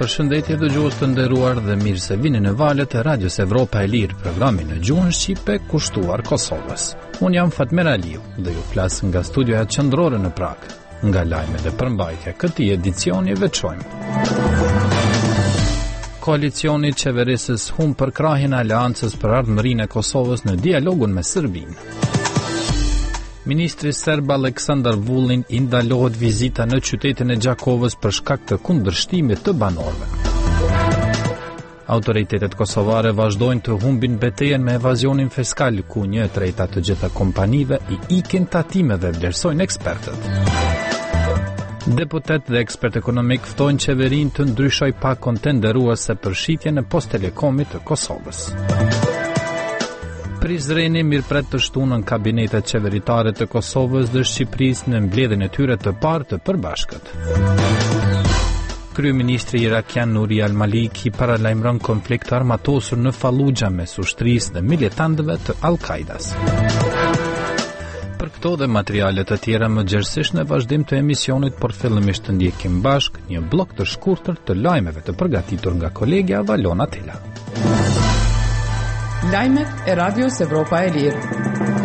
Përshëndetje dëgjues të nderuar dhe mirë se vini në valët e Radios Evropa e Lirë, programin në gjuhën shqipe kushtuar Kosovës. Unë jam Fatmir Aliu dhe ju flas nga studioja qendrore në Prag. Nga lajmet e përmbajtja këtij edicioni veçojmë. Koalicioni qeverisës humb përkrahjen e aleancës për ardhmërinë e Kosovës në dialogun me Serbinë. Ministri serb Aleksandar Vulin i ndalohet vizita në qytetin e Gjakovës për shkak të kundërshtimit të banorëve. Autoritetet kosovare vazhdojnë të humbin betejën me evazionin fiskal, ku 1/3 të gjitha kompanive i ikin tatimeve, vlerësojnë ekspertët. Deputet dhe ekspert ekonomik ftojnë qeverinë të ndryshoj pakon tenderuese për shitjen e Posttelekomit të Kosovës. Prizreni mirëpret të shtunën kabinetet qeveritare të Kosovës dhe Shqipërisë në mbledhjen e tyre të parë të përbashkët. Kryeministri irakian Nuri al-Maliki paralajmëron konflikt armatosur në Fallujah mes ushtrisë dhe militantëve të Al-Qaidas. Për këto dhe materiale të tjera më gjerësisht në vazhdim të emisionit, por fillimisht të ndjekim bashk një blok të shkurtër të lajmeve të përgatitur nga kolegja Valona Tela. Lajmet e Radios Evropa e Lirë.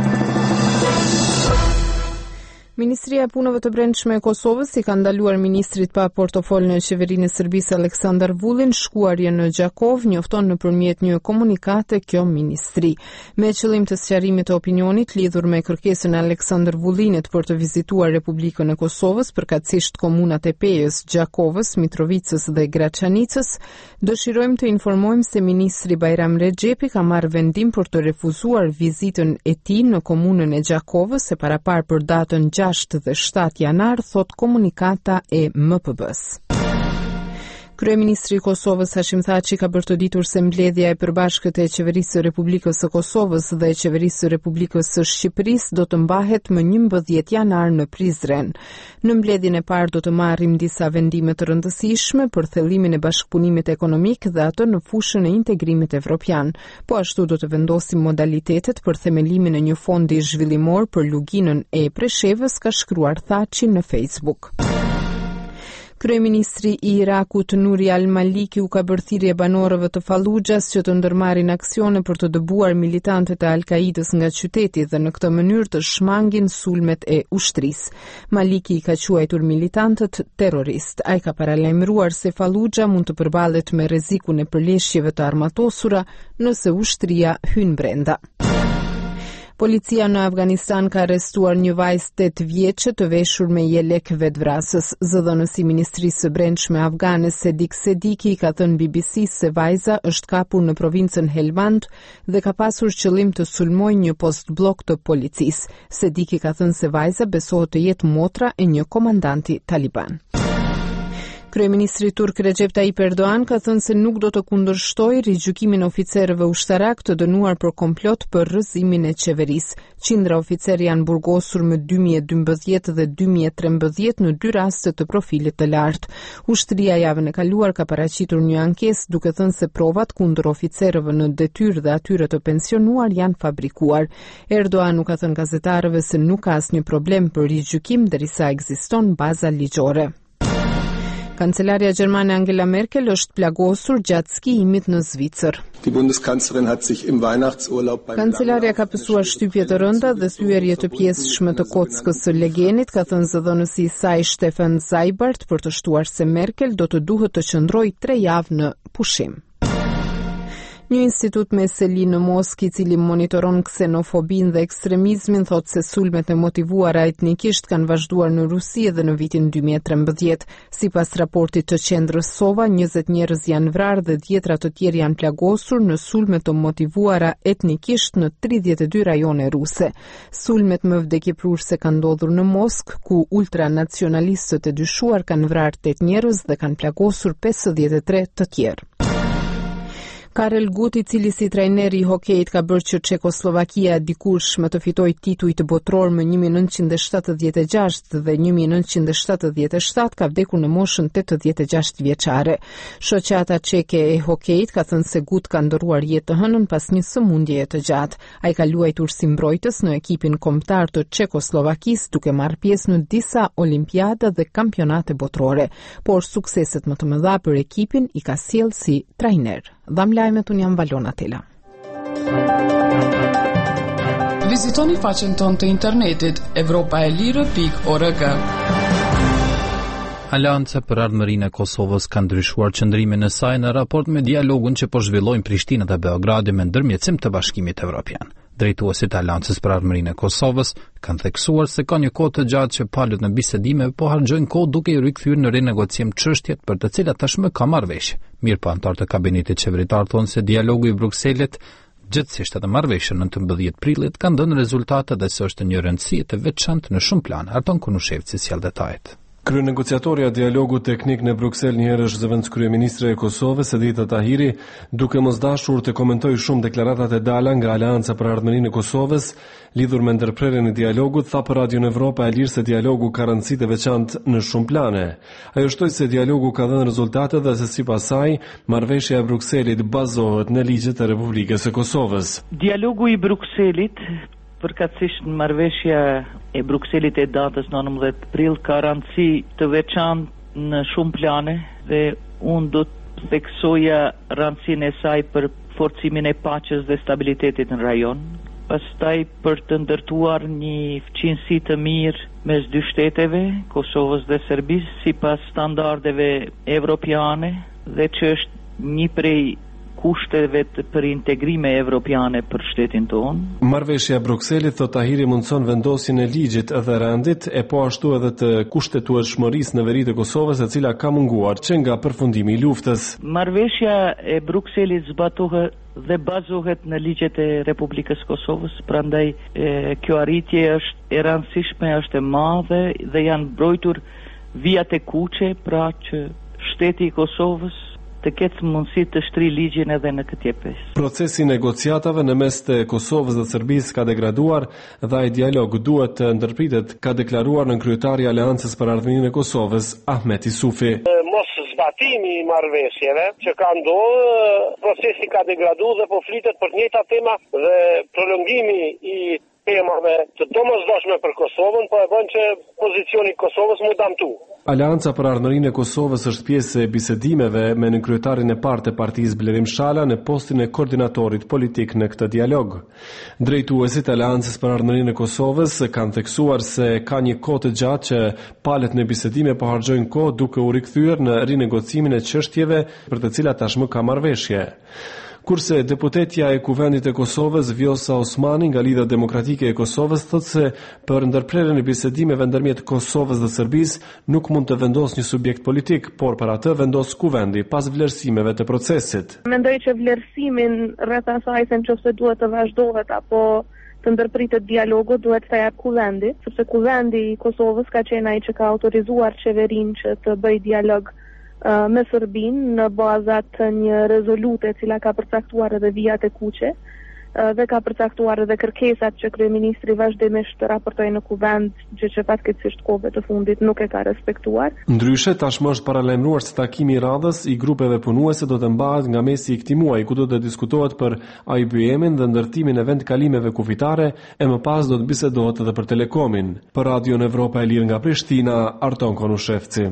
Ministria e Punëve të Brendshme e Kosovës i ka ndaluar ministrit pa portofol në qeverinë e Serbisë Aleksandar Vulin shkuarje në Gjakov, njofton nëpërmjet një komunikate kjo ministri. Me qëllim të sqarimit të opinionit lidhur me kërkesën e Aleksandar Vulinit për të vizituar Republikën e Kosovës, përkatësisht komunat e Pejës, Gjakovës, Mitrovicës dhe Graçanicës, dëshirojmë të informojmë se ministri Bajram Rexhepi ka marrë vendim për të refuzuar vizitën e tij në komunën e Gjakovës e parapar për datën 6 dhe 7 janar, thot komunikata e MPB-s. Kryeministri i Kosovës Hashim Thaçi ka bërë të ditur se mbledhja e përbashkët e Qeverisë së Republikës së Kosovës dhe Qeverisë së Republikës së Shqipërisë do të mbahet më 11 janar në Prizren. Në mbledhjen e parë do të marrim disa vendime të rëndësishme për thellimin e bashkëpunimit ekonomik dhe atë në fushën e integrimit evropian. Po ashtu do të vendosim modalitetet për themelimin e një fondi zhvillimor për luginën e Preshevës, ka shkruar Thaçi në Facebook. Kryeministri i Irakut Nuri al-Maliki u ka bërë thirrje banorëve të Fallujahs që të ndërmarrin aksione për të dëbuar militantët e Al-Qaidës nga qyteti dhe në këtë mënyrë të shmangin sulmet e ushtrisë. Maliki i ka quajtur militantët terrorist. Ai ka paralajmëruar se Fallujah mund të përballet me rrezikun e përleshjeve të armatosura nëse ushtria hyn brenda. Policia në Afganistan ka arrestuar një vajzë 8 vjeçe të veshur me jelek vetvrasës. Zëdhënësi i Ministrisë së Brendshme afgane Sedik Sediki ka thënë BBC-s se vajza është kapur në provincën Helmand dhe ka pasur qëllim të sulmojë një post blok të policisë. Sediki ka thënë se vajza besohet të jetë motra e një komandanti taliban. Kryeministri turk Recep Tayyip Erdogan ka thënë se nuk do të kundërshtojë rigjykimin e oficerëve ushtarak të dënuar për komplot për rrëzimin e qeverisë. Qindra oficerë janë burgosur më 2012 dhe 2013 në 2 raste të profilit të lartë. Ushtria javën e kaluar ka paraqitur një ankesë duke thënë se provat kundër oficerëve në detyrë dhe atyre të pensionuar janë fabrikuar. Erdogan nuk ka thënë gazetarëve se nuk ka asnjë problem për rigjykim derisa ekziston baza ligjore. Kancelaria gjermane Angela Merkel është plagosur gjatë skijimit në Zvicër. Kancelaria ka pësuar shtypje të rënda dhe thyerje të pjesëshme të kockës së legenit, ka thënë zëdhënësi i saj Stefan Seibert, për të shtuar se Merkel do të duhet të qëndrojë 3 javë në pushim. Një institut me seli në Moskë i cili monitoron ksenofobinë dhe ekstremizmin thot se sulmet e motivuara etnikisht kanë vazhduar në Rusi edhe në vitin 2013. Sipas raportit të qendrës Sova, 20 njerëz janë vrarë dhe 10 të tjerë janë plagosur në sulme të motivuara etnikisht në 32 rajone ruse. Sulmet më vdekjeprurse kanë ndodhur në Moskë, ku ultranacionalistët e dyshuar kanë vrarë 8 njerëz dhe kanë plagosur 53 të tjerë. Karel Gut, i cili si trajner i hokejit ka bërë që Çekoslovakia dikurshme të fitojë titujt botror më 1976 dhe 1977, ka vdekur në moshën 86 vjeçare. Shoqata çeke e hokejit ka thënë se Gut ka ndëruar jetë të hënën pas një sëmundjeje të gjatë. Ai ka luajtur si mbrojtës në ekipin kombëtar të Çekoslovakisë, duke marrë pjesë në disa olimpiada dhe kampionate botrore, por sukseset më të mëdha për ekipin i ka sjellë si trajner. Dham lajmet, unë jam Valona Tela. Vizitoni faqen tonë të internetit evropaelire.org. Aleanca për Ardhmërinë e Kosovës ka ndryshuar qëndrimin e saj në raport me dialogun që po zhvillojnë Prishtina dhe Beogradi me ndërmjetësim të Bashkimit Evropian. Drejtuesit e Aleancës për Ardhmërinë e Kosovës kanë theksuar se ka një kohë të gjatë që palët në bisedime po harxojnë kohë duke i rikthyer në rinegocim çështjet për të cilat tashmë ka marrëveshje. Mirë, anëtarët e kabinetit qeveritar thonë se dialogu i Brukselit, gjithsesi edhe marrëveshja në 19 prillit, kanë dhënë rezultate dhe se është një rëndësi të veçantë në shumë plan. Arton Kunushevci sjell detajet. Kryenegociatorja e dialogut teknik në Bruksel njëherë është zëvendëskryeministre e Kosovës Edita Tahiri, duke mos dashur të komentoj shumë deklaratat e dala nga Aleanca për Ardhmërinë e Kosovës lidhur me ndërprerjen e dialogut, tha për Radio Evropa e Lirë se dialogu ka rëndësi të veçantë në shumë plane. Ajo shtoi se dialogu ka dhënë rezultate dhe se sipas saj marrëveshja e Brukselit bazohet në ligjet e Republikës së Kosovës. Dialogu i Brukselit përkatësisht në marrëveshja e Brukselit e datës 19 prill ka rëndësi të veçantë në shumë plane dhe unë do të theksoja rëndësinë e saj për forcimin e paqes dhe stabilitetit në rajon, pastaj për të ndërtuar një fqinësi të mirë mes dy shteteve, Kosovës dhe Serbisë, sipas standardeve evropiane dhe që është një prej kushteve për integrime evropiane për shtetin tonë. Marrëveshja e Brukselit, thot Tahiri, mundson vendosjen e ligjit dhe rendit e po ashtu edhe të kushtetueshmërisë në veri të Kosovës, e cila ka munguar që nga përfundimi i luftës. Marrëveshja e Brukselit zbatohet dhe bazohet në ligjet e Republikës Kosovës, prandaj kjo arritje është e rëndësishme, është e madhe dhe janë mbrojtur vijat e kuqe, pra që shteti i Kosovës të ketë mundësi të shtri ligjin edhe në këtë pjesë. Procesi negociatave në mes të Kosovës dhe Serbisë ka degraduar dhe ai dialog duhet të ndërpritet, ka deklaruar në kryetari i Aleancës për Ardhmërinë e Kosovës, Ahmet Isufi. Mos zbatimi i marrëveshjeve që ka ndodhur, procesi ka degraduar dhe po flitet për të njëjta tema dhe prolongimi i temave të domosdoshme për Kosovën, po e bën që pozicioni i Kosovës mu damtu. Aleanca për Ardhmërinë e Kosovës është pjesë e bisedimeve me nënkryetarin e parë të partisë Blerim Shala në postin e koordinatorit politik në këtë dialog. Drejtuesit e Aleancës për Ardhmërinë e Kosovës kanë theksuar se ka një kohë të gjatë që palët në bisedime po harxojnë kohë duke u rikthyer në rinegocimin e çështjeve për të cilat tashmë ka marrëveshje. Kurse deputetja e Kuvendit e Kosovës, Vjosa Osmani, nga Lidhja Demokratike e Kosovës, thotë se për ndërprerjen e bisedimeve ndërmjet Kosovës dhe Serbisë nuk mund të vendosë një subjekt politik, por për atë vendos Kuvendi pas vlerësimeve të procesit. Mendoj që vlerësimin rreth asaj se nëse duhet të vazhdohet apo të ndërpritet dialogu duhet të jap Kuvendi, sepse Kuvendi i Kosovës ka qenë ai që ka autorizuar qeverinë që të bëjë dialog me Serbinë në bazat të një rezolute e cila ka përcaktuar edhe vijat e kuqe dhe ka përcaktuar edhe kërkesat që kryeministri vazhdimisht raportoi në Kuvend, gjë që fatkeqësisht kohëve të fundit nuk e ka respektuar. Ndryshe, tashmë është paralajmëruar se takimi i radhës i grupeve punuese do të mbahet nga mesi i këtij muaji, ku do të diskutohet për IBM-in dhe ndërtimin e vendkalimeve kufitare, e më pas do të bisedohet edhe për Telekomin. Për Radio Evropa e Lirë nga Prishtina, Arton Konushevci.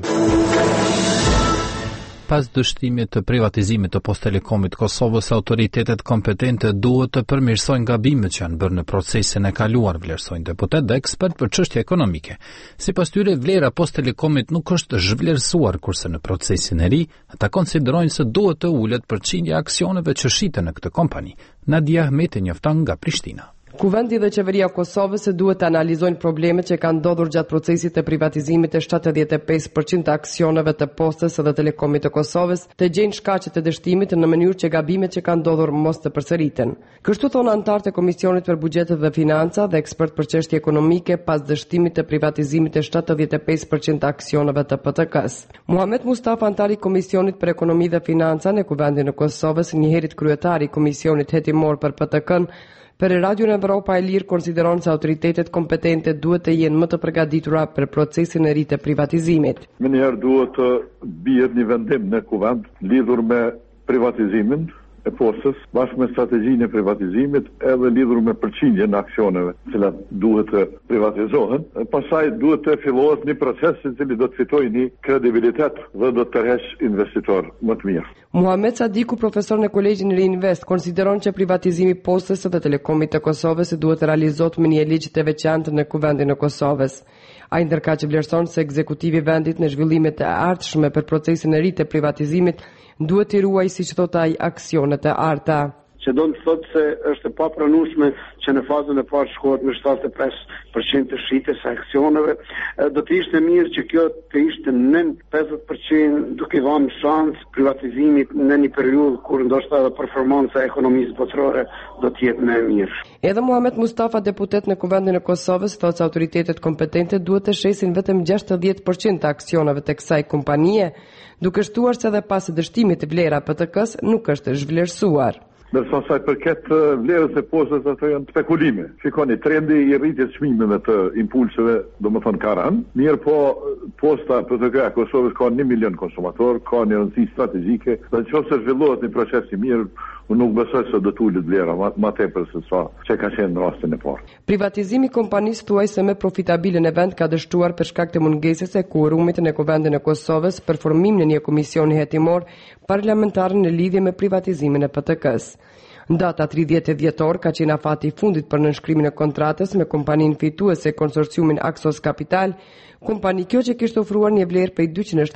Pas dështimit të privatizimit të Post Telekomit Kosovës, autoritetet kompetente duhet të përmirësojnë gabimet që janë bërë në procesin e kaluar, vlerësojnë deputet dhe ekspert për çështje ekonomike. Sipas tyre, vlera Post Telekomit nuk është zhvlerësuar, kurse në procesin e ri, ata konsiderojnë se duhet të ulet përqindja aksioneve që shiten në këtë kompani. Nadia Ahmeti njofton nga Prishtina. Kuvendi dhe qeveria e Kosovës duhet të analizojnë problemet që kanë ndodhur gjatë procesit të privatizimit të 75% të aksioneve të Postës dhe Telekomit të Kosovës, të gjejnë shkaqet e dështimit në mënyrë që gabimet që kanë ndodhur mos të përsëriten. Kështu thonë anëtarët e Komisionit për Buxhetet dhe Financa dhe ekspert për çështje ekonomike pas dështimit të privatizimit të 75% të aksioneve të PTK-s. Muhamet Mustafa, antari i Komisionit për Ekonomi dhe Financa në Kuvendin e Kosovës, njëherët kryetari i Komisionit hetimor për PTK-n, për Radion Evropa e Lirë konsideron se autoritetet kompetente duhet të jenë më të përgatitura për procesin e ri të privatizimit. Menjëherë duhet të bëhet një vendim në kuvend lidhur me privatizimin e Postës, bashkë me strategjinë e privatizimit edhe lidhur me përqindjen e aksioneve, të cilat duhet të privatizohen. Pastaj duhet të fillohet një proces i cili do të fitojë një kredibilitet dhe do të tërheqë investitor më të mirë. Muhamet Sadiku, profesor në Kolegjin Reinvest, konsideron që privatizimi i Postës dhe Telekomit të Kosovës duhet të realizohet me një ligj të veçantë në Kuvendin e Kosovës. Ai ndërkaq vlerëson se ekzekutivi i vendit në zhvillimet e ardhshme për procesin e ri të privatizimit duhet të ruajë, siç thotë ai, aksionet e arta. Që do të thotë se është e papranueshme që në fazën e parë shkohet me 75% të shitjes së aksioneve. Do të ishte mirë që kjo të ishte nën 50%, duke dhënë shans privatizimit në një periudhë kur ndoshta edhe performanca e ekonomisë botërore do të jetë më e mirë. Edhe Muhamet Mustafa, deputet në Kuvendin e Kosovës, thotë se autoritetet kompetente duhet të shesin vetëm 60% të aksioneve të kësaj kompanie, duke shtuar se edhe pas dështimit të vlera PTK-s nuk është zhvlerësuar. Ndërsa sa i përket vlerës së Postës, ato janë spekulime. Shikoni, trendi i rritjes çmimeve të impulseve, domethënë ka rënë. Mirë po, Posta PTK e Kosovës ka 1 milion konsumator, ka një rëndësi strategjike, dhe nëse zhvillohet një proces i mirë, unë nuk besoj se do të ulet vlera më tepër se sa që ka qenë në rastin e parë. Privatizimi i kompanisë thuajse më profitabil në vend ka dështuar për shkak të mungesës së quorumit në Kuvendin e Kosovës për formimin e një komisioni hetimor parlamentar në lidhje me privatizimin e PTK-s. Data 30 dhjetor ka qenë afati i fundit për nënshkrimin e kontratës me kompaninë fituese konsorciumin Axos Capital, kompani kjo që kishte ofruar një vlerë prej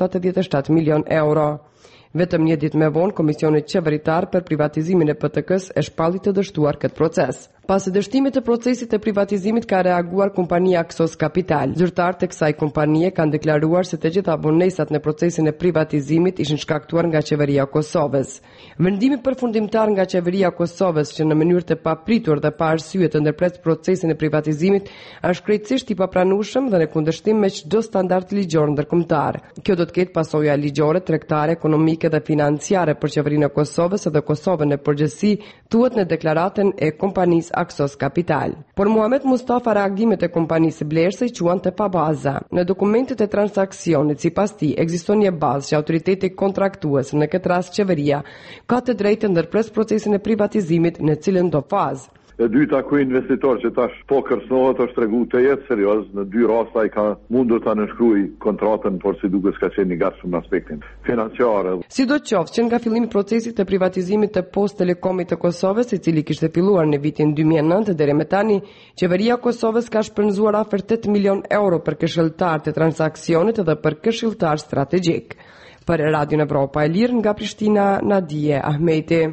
277 milion euro. Vetëm një ditë më vonë, Komisioni Qeveritar për privatizimin e PTK-s e shpalli të dështuar këtë proces. Pas dështimit të procesit të privatizimit ka reaguar kompania Axos Capital. Zyrtarët e kësaj kompanie kanë deklaruar se të gjitha vonesat në procesin e privatizimit ishin shkaktuar nga qeveria e Kosovës. Vendimi përfundimtar nga qeveria e Kosovës që në mënyrë të papritur dhe pa arsye të ndërpres procesin e privatizimit është krejtësisht i papranueshëm dhe në kundërshtim me çdo standard ligjor ndërkombëtar. Kjo do të ketë pasoja ligjore, tregtare, ekonomike dhe financiare për qeverinë e Kosovës dhe Kosovën në përgjithësi, thuhet në deklaratën e kompanisë Axos Capital. Por Muhamet Mustafa, reagimet e kompanisë blerëse i quan të pabaza. Në dokumentet e transaksionit, sipas tij, ekziston një bazë që autoriteti kontraktues, në këtë rast qeveria, ka të drejtë të ndërpres procesin e privatizimit në cilën do fazë. E dyta, ku investitor që tash po kërcënohet, është tregu të jetë serioz. Në 2 raste ai ka mundur ta nënshkruaj kontratën, por si duket s'ka qenë i gatshëm në aspektin financiar. Sidoqoftë që nga fillimi i procesit të privatizimit të Post Telekomit të Kosovës, i cili kishte filluar në vitin 2009 deri më tani, qeveria e Kosovës ka shpenzuar afër 8 milion euro për këshilltar të transaksionit dhe për këshilltar strategjik. Për Radion Evropa e Lirë nga Prishtina, Nadije Ahmeti.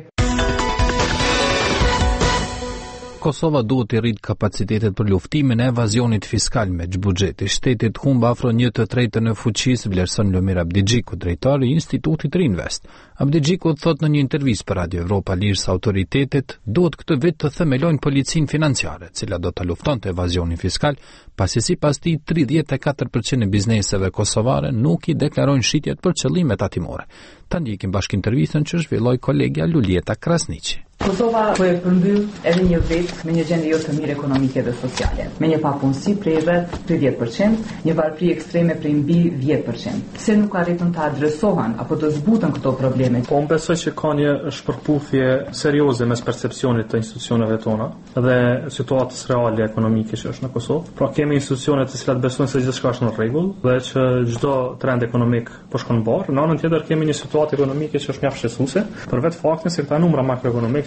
Kosova duhet të rritë kapacitetet për luftimin e evazionit fiskal me buxheti. Shtetit humb afro 1/3 në fuqisë, vlerëson Lumir Abdigjiku, drejtori i Institutit Reinvest. Abdigjiku thot në një intervistë për Radio Evropa Lirë se autoritetet duhet këtë vit të themelojnë policinë financiare, cila do të luftonte evazionin fiskal, pasi sipas tij 34% e bizneseve kosovare nuk i deklarojnë shitjet për qëllime tatimore. Ta ndjekim bashkë intervistën që zhvilloi kolegja Lulieta Krasniqi. Kosova po e përmbyll edhe një vit me një gjendje jo të mirë ekonomike dhe sociale, me një papunësi prej rreth 30%, një varfëri ekstreme prej mbi 10%. Pse nuk arritën të adresohen apo të zbuten këto probleme? Po unë besoj që ka një shpërputhje serioze mes percepcionit të institucioneve tona dhe situatës reale ekonomike që është në Kosovë. Pra kemi institucione të cilat besojnë se gjithçka është në rregull dhe që çdo trend ekonomik po shkon bar. Në anën tjetër kemi një situatë ekonomike që është mjaft shqetësuese, për vetë faktin se këta numra makroekonomik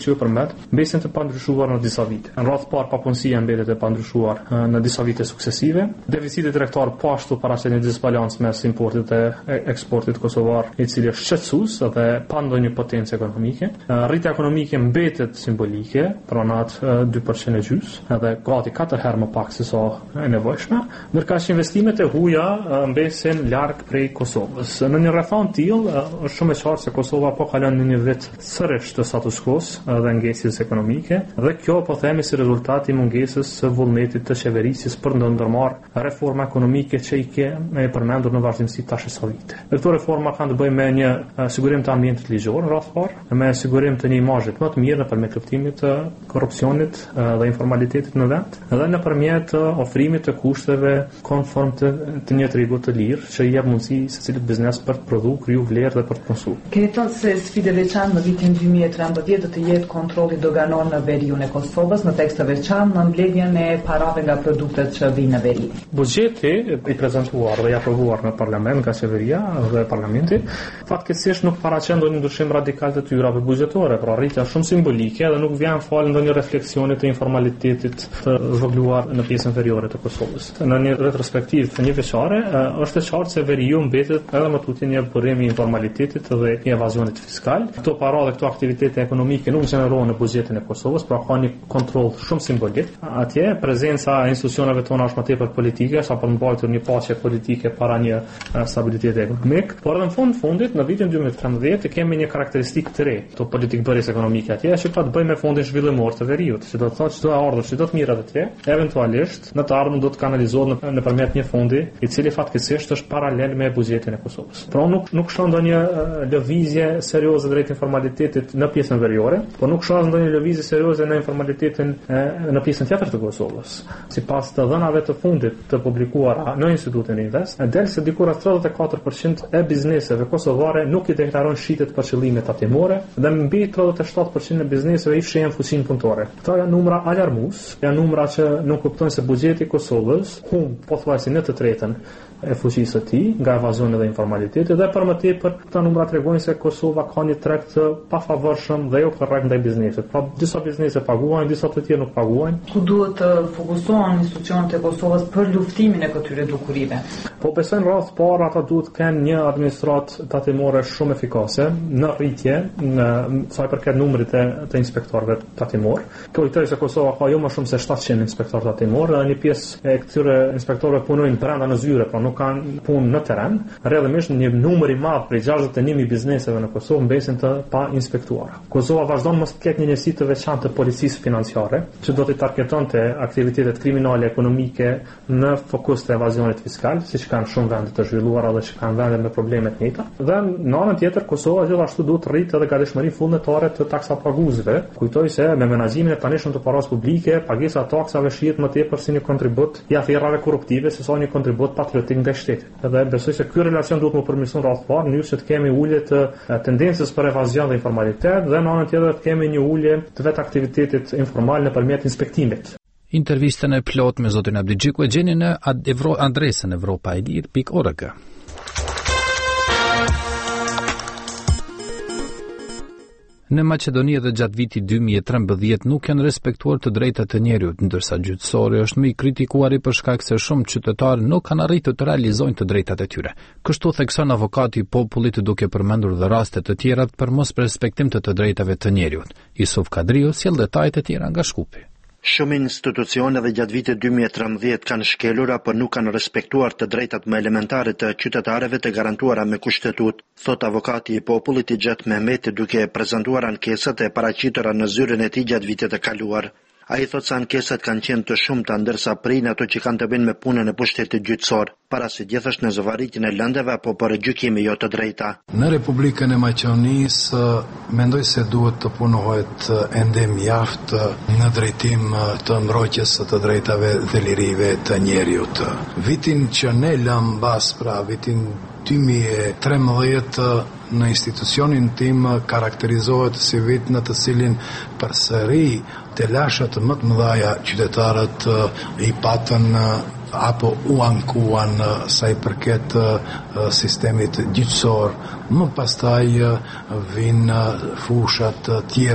që ju përmet, mbesin të pandryshuar në disa vite. Në radhë parë papunësia mbetet e pandryshuar në disa vite suksesive. Deficiti tregtar po ashtu paraqet një disbalancë mes importit dhe eksportit kosovar, i cili është shqetësues dhe pa ndonjë potencë ekonomike. Rritja ekonomike mbetet simbolike, pranat 2% e gjys, edhe gati 4 herë më pak se sa e nevojshme, ndërkaq investimet e huaja mbesin larg prej Kosovës. Në një rrethon tillë është shumë e qartë se Kosova po kalon në një vit sërish të status quo-s dhe ngjesjes ekonomike, dhe kjo po themi si rezultat i mungesës së vullnetit të qeverisjes për ndërmarrë reforma ekonomike që i ke përmendur në vazhdimsi tash sa vite. Këto reforma kanë të bëjnë me një sigurim të ambientit ligjor në radhë parë, me sigurim të një imazhi më të mirë nëpërmjet luftimit të korrupsionit dhe informalitetit në vend, dhe nëpërmjet ofrimit të kushteve konform të një tregu të lirë që i jep mundësi secilit biznes për të prodhuar, kriju vlerë dhe për të konsumuar. Keni thënë se sfidë veçantë në vitin 2013 do të jetë kontrolli doganor në veriun e Kosovës, në tekst të veçantë në mbledhjen e parave nga produktet që vijnë në veri. Buxheti i prezantuar dhe i aprovuar në parlament nga qeveria dhe parlamenti fatkeqësisht nuk paraqen ndonjë ndryshim radikal të tyrave buxhetore, por rritja shumë simbolike dhe nuk vjen fal ndonjë refleksioni të informalitetit të zhvogluar në pjesën veriore të Kosovës. Në një retrospektiv të një vjeçare është e qartë se veriu mbetet edhe më tutje një burim i informalitetit dhe i evazionit fiskal. Këto para dhe këto aktivitete ekonomike nuk gjenerohen në buxhetin e Kosovës, pra ka një kontroll shumë simbolik. Atje prezenca e institucioneve tona është më tepër politike, sa për mbajtur një paqe politike para një stabiliteti ekonomik, por edhe në fundit në vitin 2013 kemi një karakteristikë të re të politikbërjes ekonomike atje, që ka të bëjë me fondin zhvillimor të veriut, që do të thotë çdo ardhur, çdo të mirat atje, eventualisht në të ardhmen do të kanalizohet nëpërmjet një fondi i cili fatkeqësisht është paralel me buxhetin e Kosovës. Pra nuk shon ndonjë lëvizje serioze drejt informalitetit në pjesën veriore, por nuk shon ndonjë lëvizje serioze në informalitetin në pjesën tjetër të Kosovës. Sipas të dhënave të fundit të publikuara në Institutin Invest, del se diku rreth 34% e bizneseve kosovare nuk i deklaron shitet për qëllime tatimore dhe mbi 37% e bizneseve i fshihen fuqinë punëtore. Këto janë numra alarmues, janë numra që nuk kuptojnë se buxheti i Kosovës humb pothuajse në të tretën e fuqisë së tij nga evazioni dhe informaliteti, dhe për më tepër këto numra tregojnë se Kosova ka një treg të pafavorshëm dhe jo korrekt ndaj biznesit. Pra disa biznese paguajnë, disa të tjerë nuk paguajnë. Ku duhet të fokusohen institucionet e Kosovës për luftimin e këtyre dukurive? Po besojnë rreth parë ata duhet të kenë një administratë tatimore shumë efikase në rritje në sa i përket numrit të inspektorëve tatimor. Kujtoj se Kosova ka jo më shumë se 700 inspektorë tatimor dhe një pjesë e këtyre inspektorëve punojnë brenda në zyre, pra nuk kanë punë në terren. Rrjedhimisht një numër i madh prej 61.000 bizneseve në Kosovë mbesin të pa inspektuara. Kosova vazhdon mos të ketë një njësi të veçantë të policisë financiare, që do të targetonte aktivitetet kriminale ekonomike në fokus të evazionit fiskal, siç kanë shumë vende të zhvilluara dhe që kanë vende me probleme të njëjta. Dhe në anën tjetër Kosova gjithashtu duhet të rritë edhe gatishmërinë vullnetare të taksapaguesve. Kujtoj se me menaxhimin e tanishëm të parave publike, pagesa e taksave shihet më tepër si një kontribut i afërrave korruptive se sa një kontribut patriotik ndaj shtetit. Dhe besoj se ky relacion duhet të përmirësohet rreth parë, në mënyrë që të kemi ulje të tendencës për evazion dhe informalitet, dhe në anën tjetër të kemi një ulje të vetë aktivitetit informal nëpërmjet inspektimit. Intervistën e plot me zotin Abdi Xhiku e gjeni në adresën evropaelir.org. Në Maqedoni dhe gjatë vitit 2013 nuk janë respektuar të drejtat e njerëzit, ndërsa gjyqësori është më i kritikuar për shkak se shumë qytetarë nuk kanë arritur të realizojnë të drejtat e tyre. Kështu thekson avokati i popullit, duke përmendur dhe raste të tjera për mos respektim të drejtave të njerëzit. Yusuf Kadriu sjell detajet e tjera nga Shkupi. Shumë institucione dhe gjatë vitit 2013 kanë shkelur apo nuk kanë respektuar të drejtat më elementare të qytetarëve të garantuara me kushtetut, thot avokati i popullit i Xhet Mehmeti, duke prezantuar ankesat e paraqitura në zyrën e tij gjatë vitit të kaluar. Ai thot se ankesat kanë qenë të shumta, ndërsa prin ato që kanë të bëjnë me punën e pushtetit gjyqësor, para se gjithashtu në zvarritjen e lëndeve apo për gjykime jo të drejta. Në Republikën e Maqedonisë mendoj se duhet të punohet ende mjaft në drejtim të mbrojtjes së të drejtave dhe lirive të njerëzit. Vitin që ne lëm mbas, pra vitin 2013, në institucionin tim karakterizohet si vit në të cilin përsëri të lashat më të mëdha qytetarët i patën apo u ankuan sa i përket sistemit gjyqësor, më pastaj vinë fushat tjera.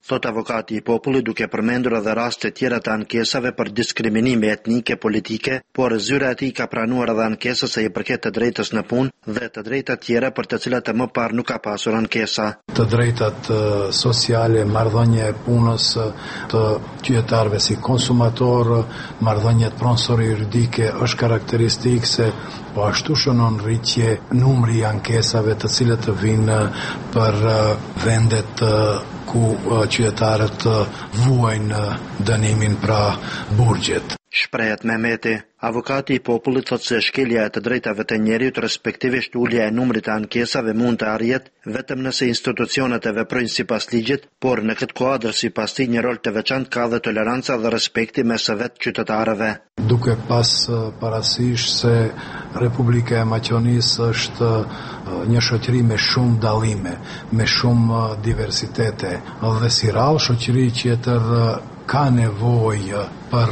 thot avokati I popullit duke përmendur edhe raste tjera të ankesave për diskriminime etnike politike, por zyra e tij ka pranuar edhe ankesës së I përket të drejtës në punë dhe të drejta tjera për të cilat më parë nuk ka pasur ankesa. Të drejtat sociale, marrëdhënie e punës të qytetarëve si konsumator, marrëdhëniet pronësore juridike është karakteristikë se po ashtu shënon rritje numri I ankesave të cilët të vinë për vendet ku qytetarët vuajnë dënimin pra burgjet. Shprehet Mehmeti, avokati I popullit thot se shkelja e të drejtave të njerëzit respektivisht ulja e numrit të ankesave mund të arrihet vetëm nëse institucionet e veprojnë sipas ligjit, por në këtë kuadër sipas tij një rol të veçantë ka dhe toleranca dhe respekti mes së vetë qytetarëve. Duke pas parasysh se Republika e Maqedonisë është një shoqëri me shumë dallime, me shumë diversitete dhe si rrallë shoqëri tjetër ka nevojë për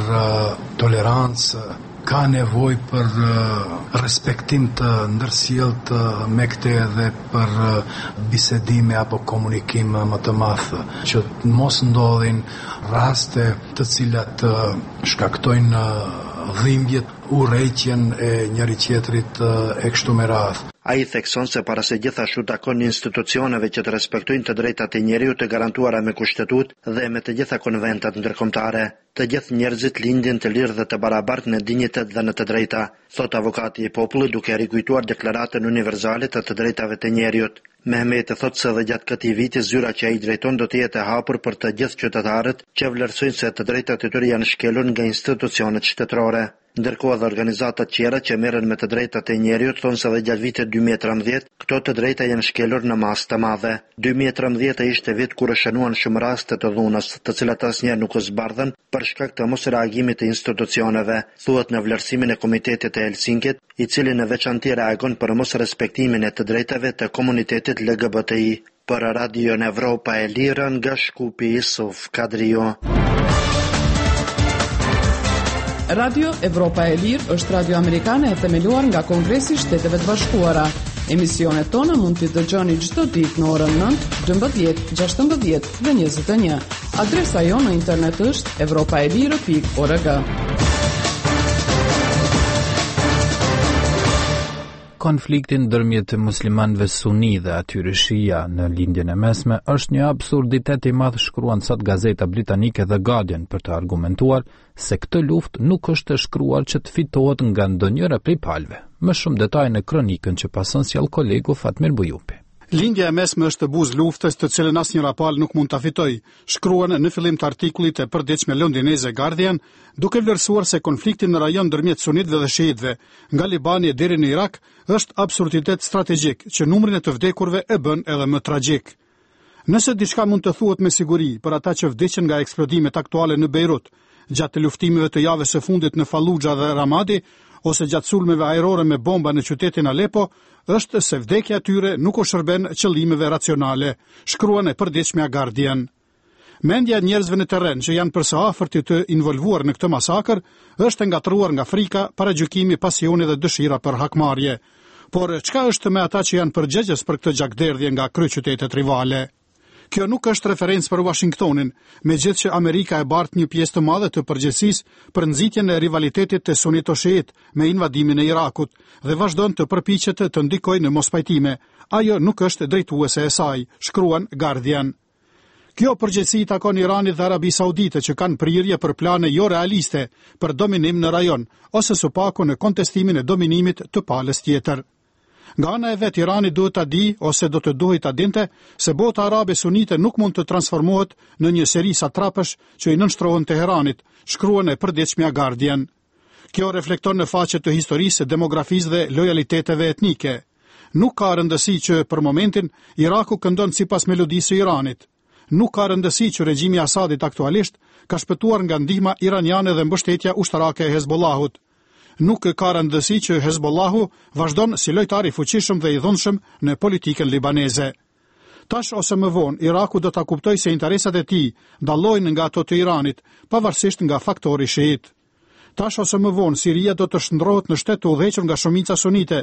tolerancë, ka nevojë për respektim të ndërsjellët me këtë edhe për bisedime apo komunikim më të madh, që mos ndodhin raste të cilat shkaktojnë dhimbjet, urrëqjen e njëri tjetrit e kështu me radhë. Ai thekson se para se gjithashtu takon institucioneve që të respektojnë të drejtat e njeriut të garantuara me kushtetut dhe me të gjitha konventat ndërkombëtare. Të gjithë njerëzit lindin të lirë dhe të barabartë në dinjitet dhe në të drejta, thot avokati I popullit duke rikujtuar deklaratën universale të drejtave të njeriut. Mehmeti thot se dhe gjatë këtij viti zyra që ai drejton do të jetë e hapur për të gjithë qytetarët që vlerësojnë se të drejtat e tyre janë shkelur nga institucionet shtetërore. Ndërkohë dhe organizatat tjera që merren me të drejtat e njeriut thonë se dhe gjatë vitit 2013 këto të drejta janë shkelur në masë të madhe. 2013 ishte vit kur shënuan shumë raste të dhunës, të cilat asnjëherë nuk u zbardhën për shkak të mos reagimit të institucioneve, thuhet në vlerësimin e Komitetit të Helsinkit, I cili në veçantë reagon për mos respektimin e të drejtave të komunitetit LGBTI. Për Radio Evropa e Lirë nga Shkupi Isuf Kadrio. Radio Evropa e Lirë është radio amerikane e themeluar nga Kongresi I Shteteve të Bashkuara. Emisionet tona mund t'i dëgjoni çdo ditë në orën 9, 12, 16 dhe 21. Adresa jonë në internet është europaelire.org. Konfliktin ndërmjet muslimanëve suni dhe atyre shia në lindjen e mesme është një absurditet I madh, shkruan sot gazeta britanike The Guardian për të argumentuar se këtë luftë nuk është e shkruar që të fitohet nga ndonjëra prej palëve. Më shumë detaje në kronikën që pason sjell kolegu Fatmir Bujupi. Lindja e mesme është buzë luftës të cilën asnjëra palë nuk mund ta fitojë, shkruan në fillim të artikullit e përditshme londineze Guardian, duke vlerësuar se konflikti në rajon ndërmjet sunitëve dhe shiitëve, nga Libani deri në Irak, është absurditet strategjik që numrin e të vdekurve e bën edhe më tragjik. Nëse diçka mund të thuhet me siguri për ata që vdiqën nga eksplodimet aktuale në Beirut, gjatë luftimeve të javës së fundit në Fallujah dhe Ramadi, ose gjatë sulmeve ajrore me bomba në qytetin Aleppo, është se vdekja tyre nuk u shërben qëllimeve racionale, shkruan e përditshmja Guardian. Mendja e njerëzve në terren që janë përse afërt të involvuar në këtë masakër është ngatruar nga frika, paragjykimi, pasioni dhe dëshira për hakmarrje. Por çka është me ata që janë përgjegjës për këtë gjakderdhje nga kryeqytetet rivale? Kjo nuk është referencë për Washingtonin, megjithëse që Amerika e bart një pjesë të madhe të përgjegjësisë për nxitjen e rivalitetit të sunito-shiit me invadimin e Irakut dhe vazhdon të përpiqet të ndikojë në mospajtime. Ajo nuk është drejtuese e saj, shkruan Guardian. Kjo përgjegjësi takon Iranit dhe Arabi Saudite që kanë prirje për plane jo realiste për dominim në rajon, ose së paku në kontestimin e dominimit të palës tjetër. Nga ana e vet Irani duhet ta di ose do të duhet ta dinte se bota arabe sunite nuk mund të transformohet në një seri satrapësh që I nënshtrohen Teheranit, shkruan e përditshmja Guardian. Kjo reflekton në faqe të historisë, demografisë dhe lojaliteteve etnike. Nuk ka rëndësi që për momentin Iraku këndon sipas melodisë së Iranit. Nuk ka rëndësi që regjimi Asadit aktualisht ka shpëtuar nga ndihma iraniane dhe mbështetja ushtarake e Hezbollahut. Nuk ka rëndësi që Hezbollahu vazhdon si lojtar I fuqishëm dhe I dhunshëm në politikën libaneze. Tash ose më vonë, Iraku do ta kuptojë se interesat e tij dallojnë nga ato të Iranit, pavarësisht nga faktori shiit. Tash ose më vonë, Siria do të shndrohet në shtet të udhëhequr nga shumica sunite,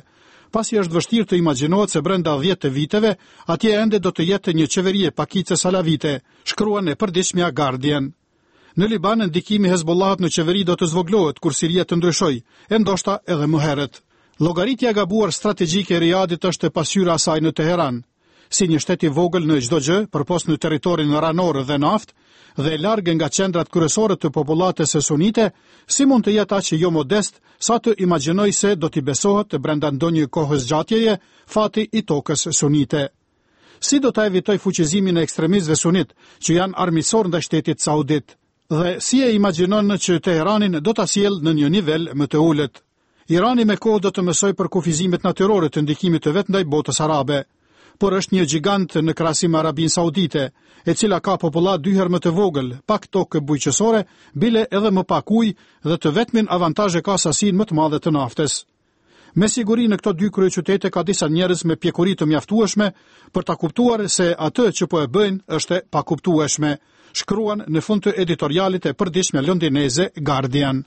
pasi është vështirë të imagjinohet se brenda 10 viteve atje ende do të jetë një qeveri e pakicë salavite, shkruan e përditshmja Guardian. Në Liban, ndikimi Hezbollahut në qeveri do të zvoglohet kur Siria të ndryshojë, e ndoshta edhe më herët. Llogaritja e gabuar strategjike e Riyadit është e pasqyra asaj në Teheran. Si një shtet i vogël në çdo gjë, përpos në territorin ranor dhe naftë, dhe largë nga qendrat kryesore të popullatës së sunite, si mund të jetë aq jo modest sa të imagjinoj se do t'i besohet brenda ndonjë kohës gjatjeje fati i tokës sunite. Si do ta evitoj fuqizimin e ekstremistëve sunit që janë armiqësor ndaj shtetit saudit? Dhe si e imagjinon që Teheranin do ta sjellë në një nivel më të ulët? Irani me kohë do të mësoj për kufizimet natyrore të ndikimit të vet ndaj botës arabe, por është një gjigant në krahasim me Arabinë Saudite, e cila ka popullat 2 herë më të vogël, pak tokë bujqësore, bile edhe më pak ujë dhe të vetmin avantazhe ka sasinë më të madhe të naftës. Me siguri në këto 2 kryeqytete ka disa njerëz me pjekuri të mjaftueshme për ta kuptuar se atë që po e bëjnë është e pakuptueshme, shkruan në fund të editorialit e përditshme londineze Guardian.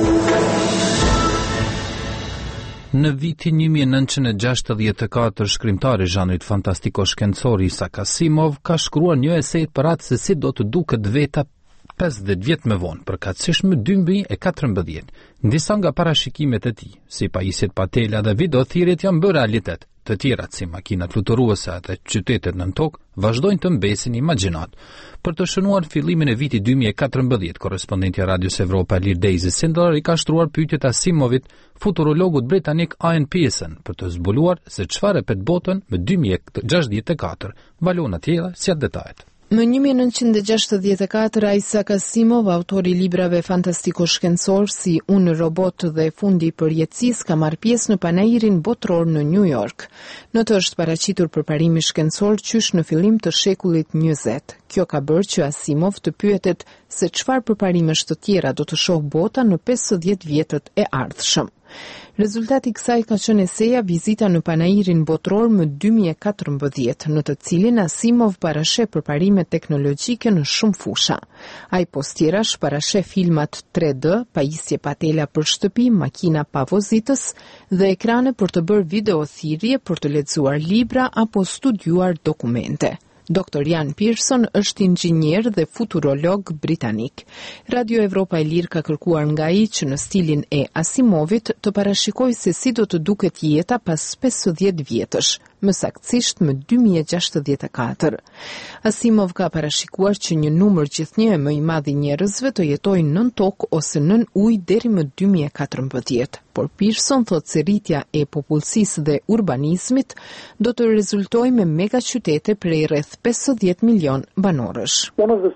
Në vitin 1964, shkrimtari zhanrit fantastiko-shkencor Isaac Asimov ka shkruar një esej për atë se si do të duket veta 50 vjet më vonë, përkatësisht më 2014. Disa nga parashikimet e tij, si pajisjet pa tela dhe videothirrjet janë bërë realitet. Të tjerat si makinat fluturuese dhe qytetet nën tokë vazhdojnë të mbesin imagjinat. Për të shënuar fillimin e vitit 2014, korrespondenti i Radios Evropa Lir Daisy Sindler i ka shtruar pyetjet Asimovit, futurologut britanik Ian Pearson, për të zbuluar se çfarë pet botën me 2064. Valona tjera si atë detajet. Në 1964, Isaac Asimov, autori i librave fantastiko-shkencor si Unë robot dhe Fundi i përjetësisë, ka marrë pjesë në panairin botror në New York. Në të është paraqitur përparimi shkencor qysh në fillim të shekullit 20. Kjo ka bërë që Asimov të pyetet se çfarë përparimesh të tjera do të shohë bota në 50 vjetët e ardhshëm. Rezultati i kësaj ka qenë eseja Vizita në panairin botror më 2014, në të cilin Asimov parasheh përparimet teknologjike në shumë fusha. Ai postjerash parasheh filmat 3D, pajisje pa tela për shtëpi, makina pa vozitës dhe ekrane për të bërë videothirrje, për të lexuar libra apo studiuar dokumente. Dr. Ian Pearson është inxhinier dhe futurolog britanik. Radio Evropa e Lirë ka kërkuar nga ai që në stilin e Asimovit të parashikojë se si do të duket jeta pas 50 vjetësh, më saktësisht më 2064. Asimov ka parashikuar që një numër gjithnjë më i madh i njerëzve të jetojnë nën tokë ose nën ujë deri më 2014. Por Pearson thotë se rritja e popullsisë dhe urbanizmit do të rezultojë me megaqytete prej rreth 50 milion banorësh.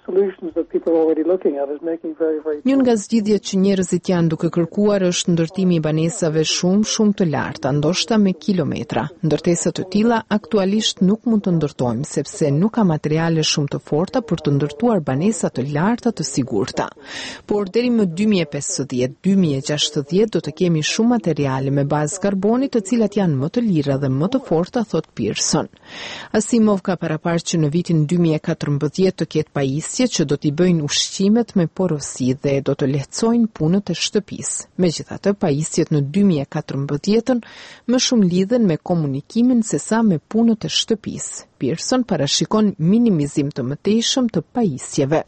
Një nga zgjidhjet që njerëzit janë duke kërkuar është ndërtimi i banesave shumë të larta, ndoshta me kilometra. Ndërtesa të tilla aktualisht nuk mund të ndërtojmë sepse nuk ka materiale shumë të forta për të ndërtuar banesa të larta të sigurta. Por deri më 2050-2060 do të kemi shumë materiale me bazë karboni të cilat janë më të lira dhe më të forta, thot Pearson. Asimov ka paraparë që në vitin 2014 të ketë pajisje që do t'i bëjnë ushqimet me porosi dhe do të lehtësojnë punët e shtëpisë. Megjithatë, pajisjet në 2014 më shumë lidhen me komunikimin sesa me punët e shtëpisë. Pearson parashikon minimizim të mëtejshëm të pajisjeve.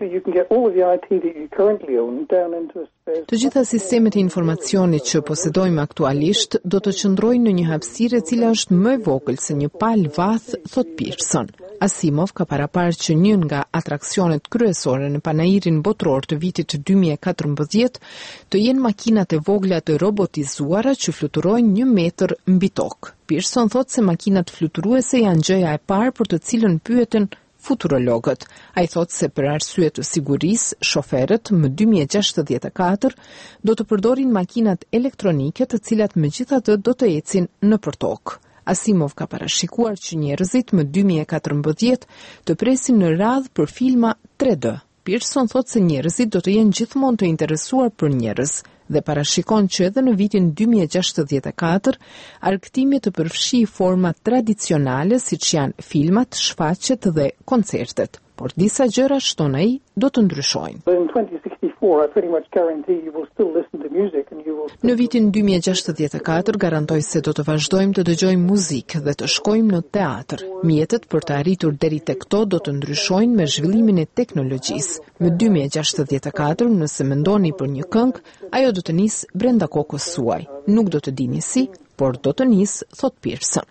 Të gjitha sistemet e informacionit që posedojmë aktualisht do të qëndrojnë në një hapësirë e cila është më e vogël se një palë vath, thot Pearson. Asimov ka paraparë që një nga atraksionet kryesore në panairin botror të vitit 2014 të jenë makinat e vogla të robotizuara që fluturojnë 1 metër mbi tokë. Pearson thot se makinat fluturuese janë gjëja e parë për të cilën pyeten futurologët. Ai thot se për arsye të sigurisë, shoferët më 2064 do të përdorin makinat elektronike të cilat megjithatë do të ecin nëpër tokë. Asimov ka parashikuar që njerëzit më 2014 të presin në radhë për filma 3D. Pearson thot se njerëzit do të jenë gjithmonë të interesuar për njerëz dhe parashikon që edhe në vitin 2064 argëtimi të përfshijë forma tradicionale siç janë filmat, shfaqjet dhe koncertet. Por disa gjëra, shton ai, do të ndryshojnë. before, I pretty much guarantee you will still listen to music and you will... Në vitin 2064 garantoj se do të vazhdojmë të dëgjojmë muzikë dhe të shkojmë në teatr. Mjetet për të arritur deri tek këto do të ndryshojnë me zhvillimin e teknologjisë. Më 2064, nëse mendoni për një këngë, ajo do të nisë brenda kokës suaj. Nuk do të dini si, por do të nisë, thot Pearson.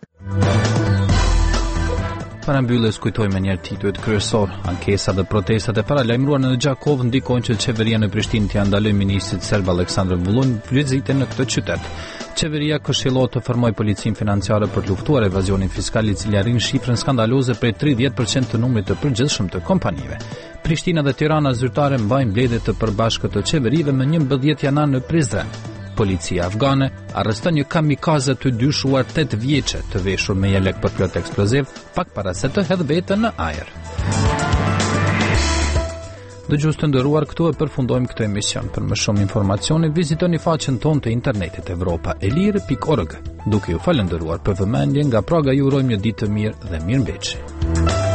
Para mbylljes kujtojmë një herë titujt kryesor. Ankesa dhe protestat e paralajmëruara në Gjakov ndikojnë që qeveria në Prishtinë t'ia ndalojë ministrit serb Aleksandar Vulin vizitën në këtë qytet. Qeveria këshillohet të formojë policinë financiare për të luftuar evazionin fiskal, i cili arrin shifrën skandaloze prej 30% të numrit të përgjithshëm të kompanive. Prishtina dhe Tirana zyrtare mbajnë mbledhje të përbashkët të qeverive më 11 janar në Prizren. Policia afgane arreston një kamikaze të dyshuar 8 vjeçe të veshur me jelek për plot eksploziv pak para se të hedhë veten në ajër. Dëgjues të nderuar, këtu e përfundojmë këtë emision. Për më shumë informacione vizitoni faqen tonë të internetit europaelir.org. Duke ju falendëruar për vëmendjen, nga Praga ju urojmë një ditë të mirë dhe mirëmbëjtje.